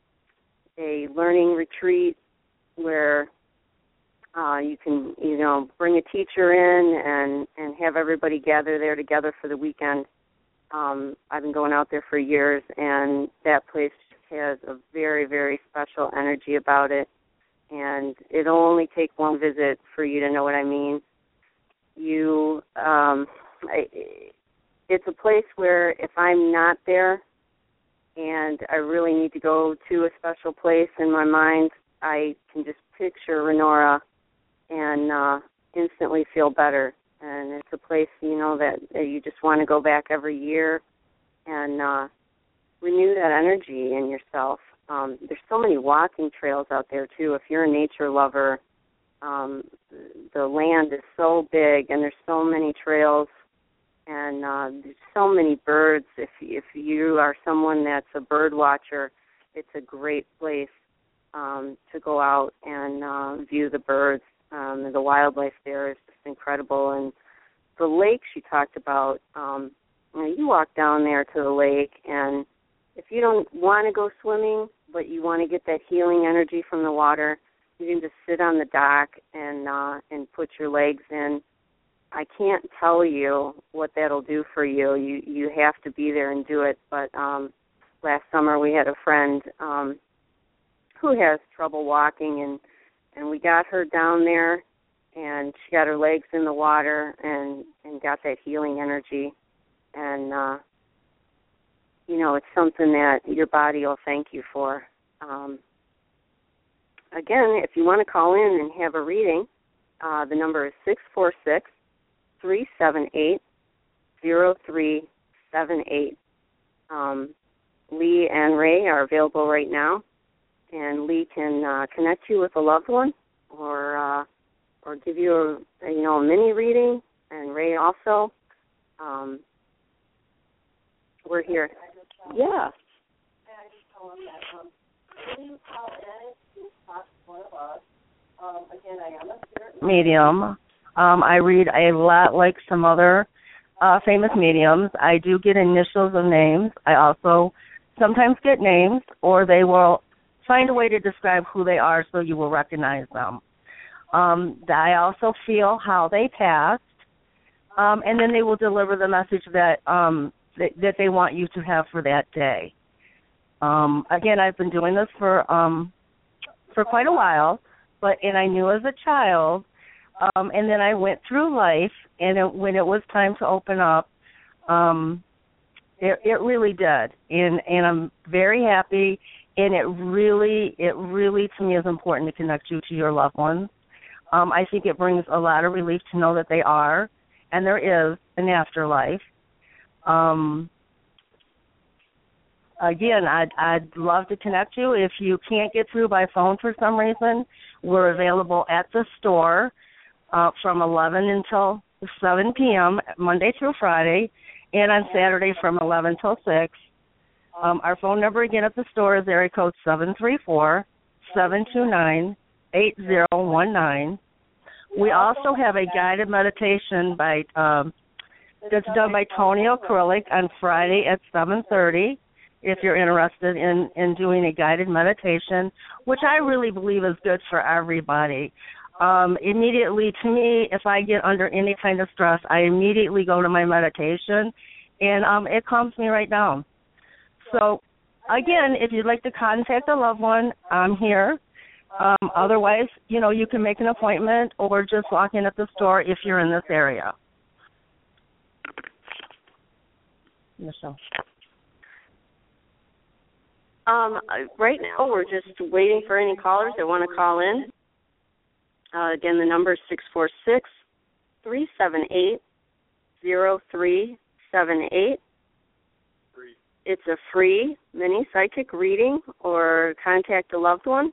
a learning retreat where Uh, you can, you know, bring a teacher in and, and have everybody gather there together for the weekend. Um, I've been going out there for years, and that place has a very, very special energy about it. And it'll only take one visit for you to know what I mean. You, um, I, it's a place where if I'm not there and I really need to go to a special place in my mind, I can just picture Renora and uh, instantly feel better. And it's a place, you know, that, that you just want to go back every year and uh, renew that energy in yourself. Um, there's so many walking trails out there, too. If you're a nature lover, um, the land is so big, and there's so many trails, and uh, there's so many birds. If, if you are someone that's a bird watcher, it's a great place um, to go out and uh, view the birds. Um, the wildlife there is just incredible. And the lake she talked about, um, you know, you walk down there to the lake, and if you don't want to go swimming, but you want to get that healing energy from the water, you can just sit on the dock and uh, and put your legs in. I can't tell you what that'll do for you. You you have to be there and do it. But um, last summer we had a friend um, who has trouble walking, and And we got her down there, and she got her legs in the water and, and got that healing energy. And, uh, you know, it's something that your body will thank you for. Um, again, if you want to call in and have a reading, uh, the number is six four six, three seven eight, zero three seven eight. Um, Lee and Ray are available right now. And Lee can uh, connect you with a loved one, or uh, or give you a, a you know a mini reading. And Ray also, um, we're here. Yeah. Medium. Um, I read a lot like some other uh, famous mediums. I do get initials of names. I also sometimes get names, or they will find a way to describe who they are so you will recognize them. Um, I also feel how they passed, um, and then they will deliver the message that, um, that that they want you to have for that day. Um, again, I've been doing this for um, for quite a while, but and I knew as a child, um, and then I went through life, and it, when it was time to open up, um, it, it really did, and and I'm very happy. And it really, it really, to me, is important to connect you to your loved ones. Um, I think it brings a lot of relief to know that they are, and there is an afterlife. Um, again, I'd, I'd love to connect you. If you can't get through by phone for some reason, we're available at the store uh, from eleven until seven p.m., Monday through Friday, and on Saturday from eleven till six. Um, our phone number again at the store is area code seven three four, seven two nine, eight zero one nine. We also have a guided meditation by um, that's done by Tony Acrylic on Friday at seven thirty. If you're interested in, in doing a guided meditation, which I really believe is good for everybody. Um, immediately, to me, if I get under any kind of stress, I immediately go to my meditation, and um, it calms me right down. So, again, if you'd like to contact a loved one, I'm here. Um, otherwise, you know, you can make an appointment or just walk in at the store if you're in this area. Michelle. Um, right now, we're just waiting for any callers that want to call in. Uh, again, the number is six four six, three seven eight, zero three seven eight. It's a free mini psychic reading or contact a loved one.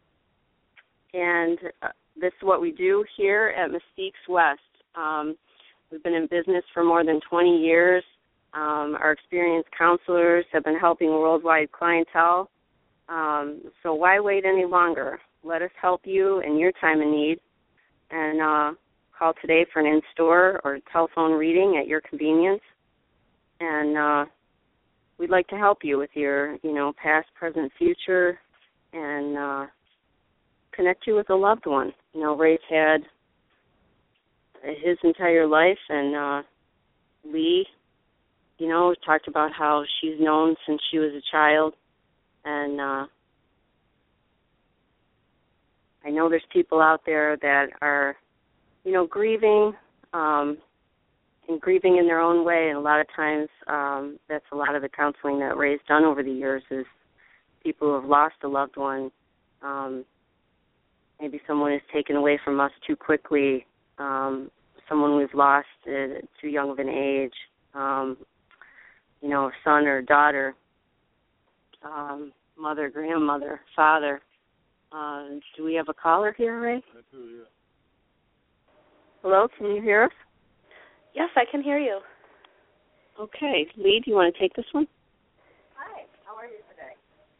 And uh, this is what we do here at Mystiques West. Um, we've been in business for more than twenty years. Um, our experienced counselors have been helping worldwide clientele. Um, so why wait any longer? Let us help you in your time of need. And uh, call today for an in-store or telephone reading at your convenience. And uh, we'd like to help you with your, you know, past, present, future, and uh, connect you with a loved one. You know, Ray's had his entire life, and uh, Lee, you know, talked about how she's known since she was a child, and uh, I know there's people out there that are, you know, grieving, um, and grieving in their own way, and a lot of times um, that's a lot of the counseling that Ray's done over the years is people who have lost a loved one. Um, maybe someone is taken away from us too quickly, um, someone we've lost at too young of an age, um, you know, son or daughter, um, mother, grandmother, father. Uh, do we have a caller here, Ray? I do, yeah. Hello, can you hear us? Yes, I can hear you. Okay. Lee, do you want to take this one? Hi. How are you today?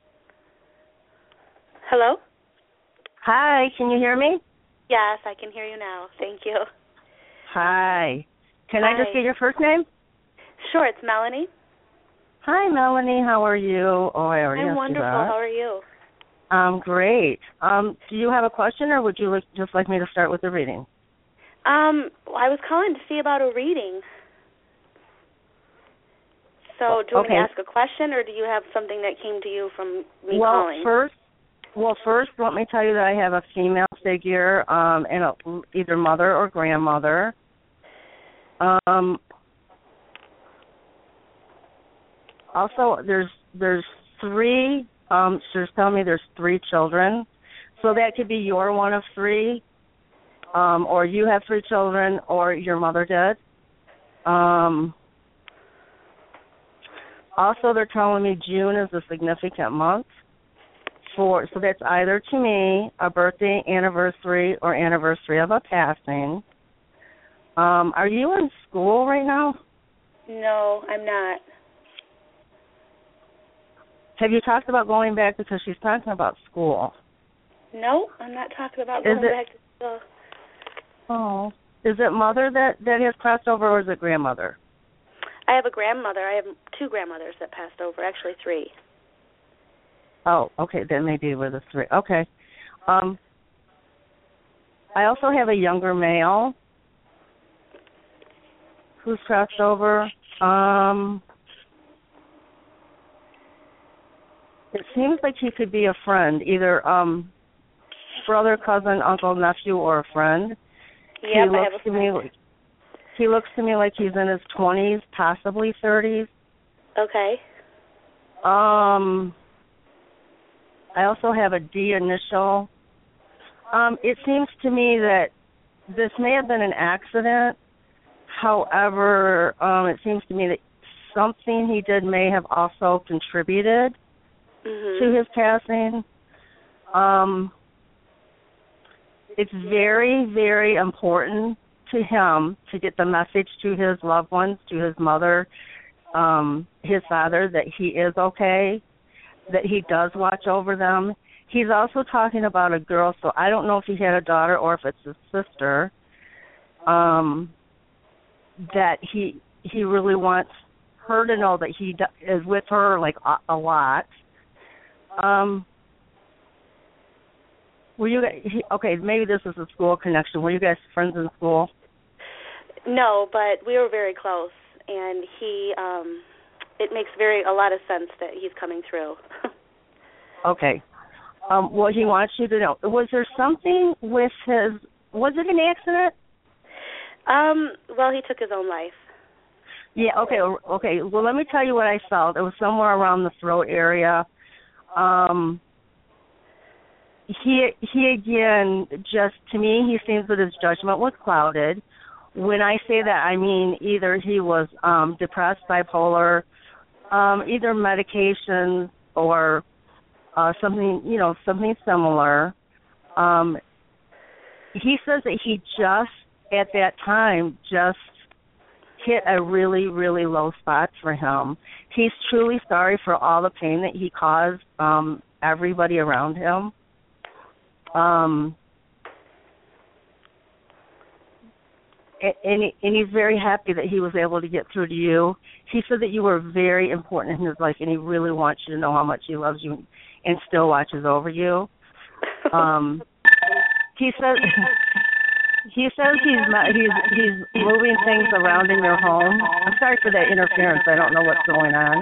Hello? Hi, can you hear me? Yes, I can hear you now. Thank you. Hi. Can Hi. I just get your first name? Sure, it's Melanie. Hi, Melanie. How are you? Oh, I already I'm asked you wonderful. that. How are you? Um, great. Um, do you have a question, or would you like, just like me to start with the reading? Um, well, I was calling to see about a reading. So, do you want me Okay. to ask a question, or do you have something that came to you from me well, calling? First, well, first, let me tell you that I have a female figure, um, and a, either mother or grandmother. Um, also, there's there's three. Um, she's telling me there's three children, so that could be your one of three, um, or you have three children, or your mother did. Um, also, they're telling me June is a significant month. For, so that's either to me a birthday, anniversary, or anniversary of a passing. Um, are you in school right now? No, I'm not. Have you talked about going back, because she's talking about school? No, I'm not talking about Is going it- back to school. Oh. Is it mother that, that has crossed over, or is it grandmother? I have a grandmother. I have two grandmothers that passed over, actually three. Oh, okay, then maybe with a three. Okay. Um, I also have a younger male who's crossed over. Um, it seems like he could be a friend, either um, brother, cousin, uncle, nephew, or a friend. Yep, he I looks have a to friend. me. He looks to me like he's in his twenties, possibly thirties. Okay. Um, I also have a D initial. Um, it seems to me that this may have been an accident. However, um, it seems to me that something he did may have also contributed Mhm. to his passing. Um, it's very, very important to him to get the message to his loved ones, to his mother, um, his father, that he is okay, that he does watch over them. He's also talking about a girl, so I don't know if he had a daughter or if it's his sister, um, that he he really wants her to know that he is with her, like, a, a lot. Um, were you guys, he, okay, maybe this is a school connection. Were you guys friends in school? No, but we were very close, and he, um, it makes very a lot of sense that he's coming through. Okay. Um, well, he wants you to know. Was there something with his, was it an accident? Um, well, he took his own life. Yeah, okay, okay. Well, let me tell you what I felt. It was somewhere around the throat area. Um, he, he again, just, to me, he seems that his judgment was clouded. When I say that, I mean either he was um, depressed, bipolar, um, either medications or uh, something, you know, something similar. Um, he says that he just, at that time, just hit a really, really low spot for him. He's truly sorry for all the pain that he caused um, everybody around him. Um, and, and he's very happy that he was able to get through to you. He said that you were very important in his life, and he really wants you to know how much he loves you and still watches over you. Um, he says... He says he's he's he's moving things around in your home. I'm sorry for that interference. I don't know what's going on.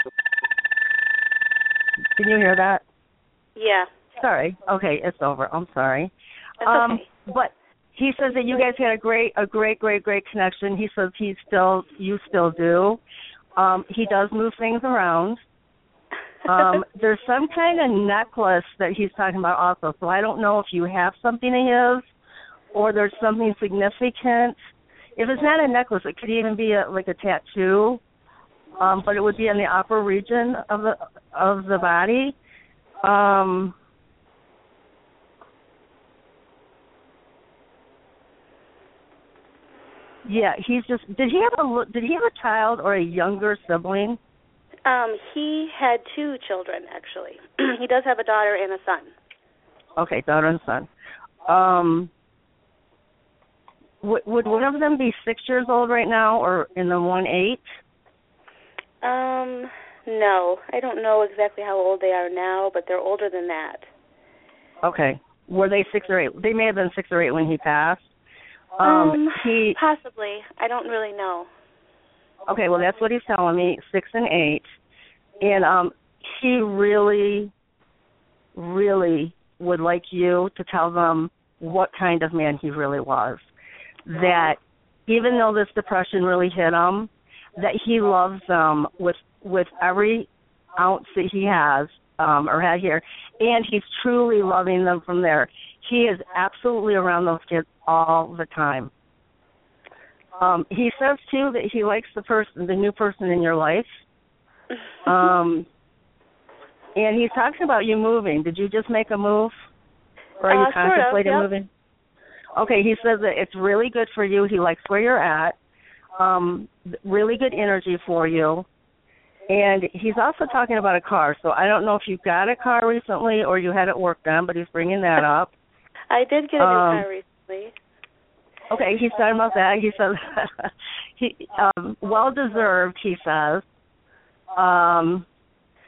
Can you hear that? Yeah. Sorry. Okay, it's over. I'm sorry. That's um, okay. But he says that you guys had a great, a great, great, great connection. He says he still, you still do. Um, he does move things around. Um, there's some kind of necklace that he's talking about also. So I don't know if you have something of his, or there's something significant. If it's not a necklace, it could even be a, like a tattoo, um, but it would be in the upper region of the of the body. Um, yeah, he's just. Did he have a Did he have a child or a younger sibling? Um, he had two children actually. He does have a daughter and a son. Okay, daughter and son. Um. Would, would one of them be six years old right now, or in the one eight? Um, no, I don't know exactly how old they are now, but they're older than that. Okay, were they six or eight? They may have been six or eight when he passed. Um, Um, he possibly. I don't really know. Okay, well that's what he's telling me, six and eight, and um, he really, really would like you to tell them what kind of man he really was. That even though this depression really hit him, that he loves them with with every ounce that he has um, or had here, and he's truly loving them from there. He is absolutely around those kids all the time. Um, he says too that he likes the person, the new person in your life, um, and he's talking about you moving. Did you just make a move, or are you uh, contemplating sort of, yep. moving? Okay, he says that it's really good for you. He likes where you're at. Um, really good energy for you. And he's also talking about a car. So I don't know if you got a car recently or you had it worked on, but he's bringing that up. I did get a new um, car recently. Okay, he's talking about that. He says, he um, well-deserved, he says. Um,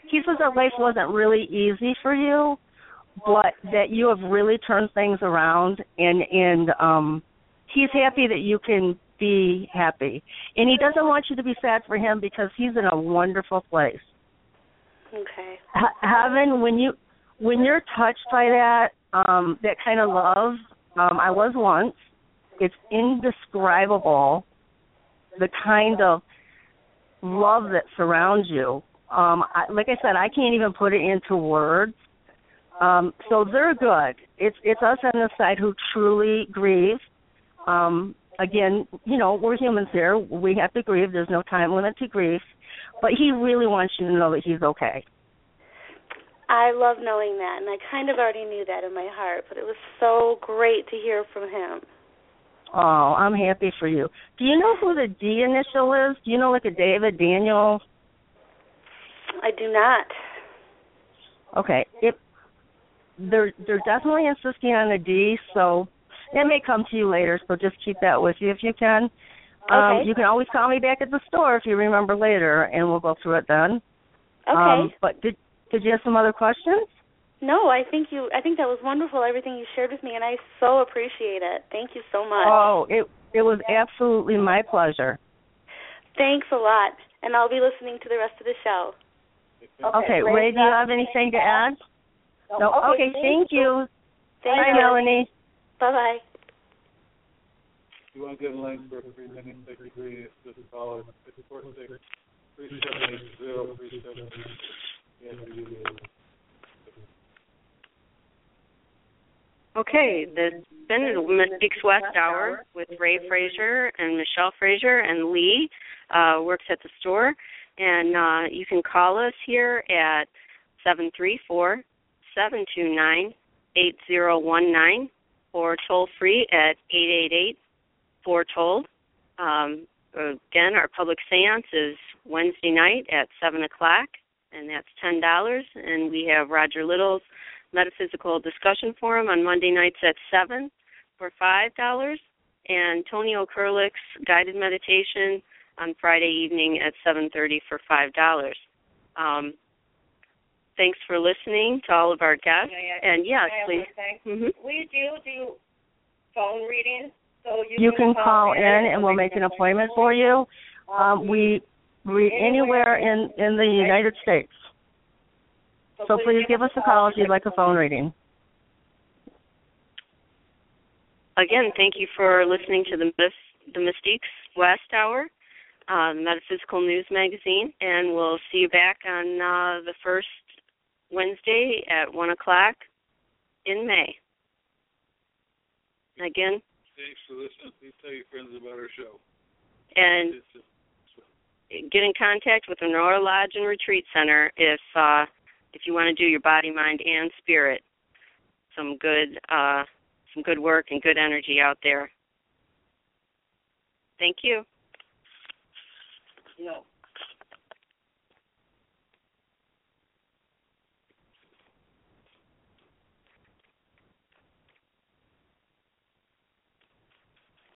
he says that life wasn't really easy for you, but that you have really turned things around, and and um, he's happy that you can be happy. And he doesn't want you to be sad for him because he's in a wonderful place. Okay. H- heaven, when you when you're touched by that um, that kind of love, um, I was once. It's indescribable, the kind of love that surrounds you. Um, I, like I said, I can't even put it into words. Um, so they're good. It's it's us on the side who truly grieve. Um, again, you know, we're humans here. We have to grieve. There's no time limit to grief. But he really wants you to know that he's okay. I love knowing that, and I kind of already knew that in my heart, but it was so great to hear from him. Oh, I'm happy for you. Do you know who the D initial is? Do you know like a David, Daniel? I do not. Okay. It, they're, they're definitely insisting on a D, so that may come to you later, so just keep that with you if you can. Um, Okay. you can always call me back at the store if you remember later, and we'll go through it then. Okay. Um, but did did you have some other questions? No, I think you. I think that was wonderful, everything you shared with me, and I so appreciate it. Thank you so much. Oh, it it was absolutely my pleasure. Thanks a lot, and I'll be listening to the rest of the show. Okay, okay. Ray, do you have anything to add? No. Okay, okay, thank you. Thank Bye, you. Melanie. Bye bye. If you want to get a link for a free mini psychic reading, it's just call it six four six, three seven eight, zero three seven eight. Okay, this has been the Mystiques West Hour with Ray Frazier and Michelle Frazier, and Lee uh, works at the store. And uh, you can call us here at seven three four, seven two nine, eight zero one nine or toll free at eight eight eight, four told. Um, again, our public seance is Wednesday night at seven o'clock, and that's ten dollars. And we have Roger Little's Metaphysical Discussion Forum on Monday nights at seven for five dollars, and Tony O'Kurlick's Guided Meditation on Friday evening at seven thirty for five dollars. Um, thanks for listening to all of our guests. Yeah, yeah. And yes, please. Mm-hmm. We do do phone readings, so you, you can, can call in and we'll make an appointment for you. Um, we read anywhere in, in the United States. So please give us a call if you'd like a phone reading. Again, thank you for listening to the the Mystiques West Hour, uh, Metaphysical News Magazine, and we'll see you back on uh, the first Wednesday at one o'clock in May. Again, thanks for listening. Please tell your friends about our show. And get in contact with the Renora Lodge and Retreat Center if uh, if you want to do your body, mind, and spirit. Some good uh, some good work and good energy out there. Thank you. No.